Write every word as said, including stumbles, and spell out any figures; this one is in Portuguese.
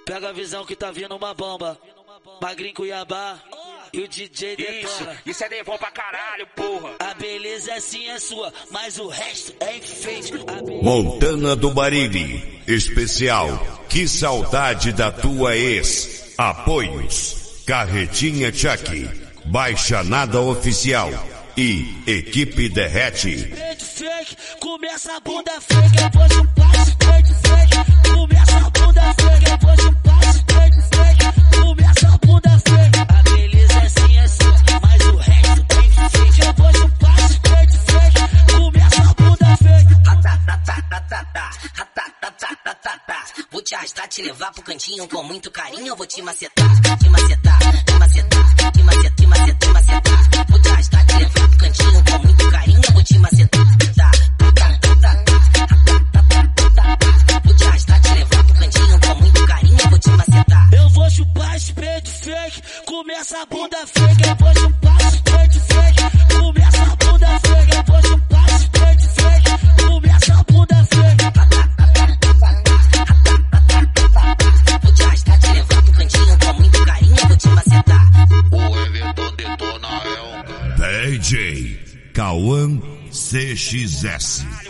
Pega a visão que tá vindo uma bomba. Magrinho Cuiabá e o D J detona. Isso, isso é devon pra caralho, porra. A beleza é sim é sua, mas o resto é enfeite. Be... Montana do Bariri, especial. Que saudade da tua ex. Apoios. Carretinha Chuck, Baixa Nada Oficial e Equipe Derrete. Peito fake, começa a bunda fake, eu vou chupar esse peito fake. Começa a bunda fake, eu vou chupar esse peito fake. Começa a bunda fake. A beleza é sim é sua, mas o resto é enfeite. Eu vou chupar esse peito fake. Começa a bunda fake. Vou te arrastar, te levar pro cantinho com muito carinho. Eu vou te macetar, te macetar, te macetar, te macetar, te macetar, te macetar. Vou te arrastar, te levar pro cantinho com muito carinho. Eu vou te macetar, vou te arrastar, te levar pro cantinho com muito carinho. Eu vou te macetar. Eu vou chupar esse peito fake, começa a bunda fake. Eu vou chupar esse peito fake, começa a bunda fake. Eu vou chupar esse peito fake, começa a bunda fake. Vou te arrastar, te levar pro cantinho com muito carinho. Eu vou te macetar. O Everton detona é um... D J Cauã C X S.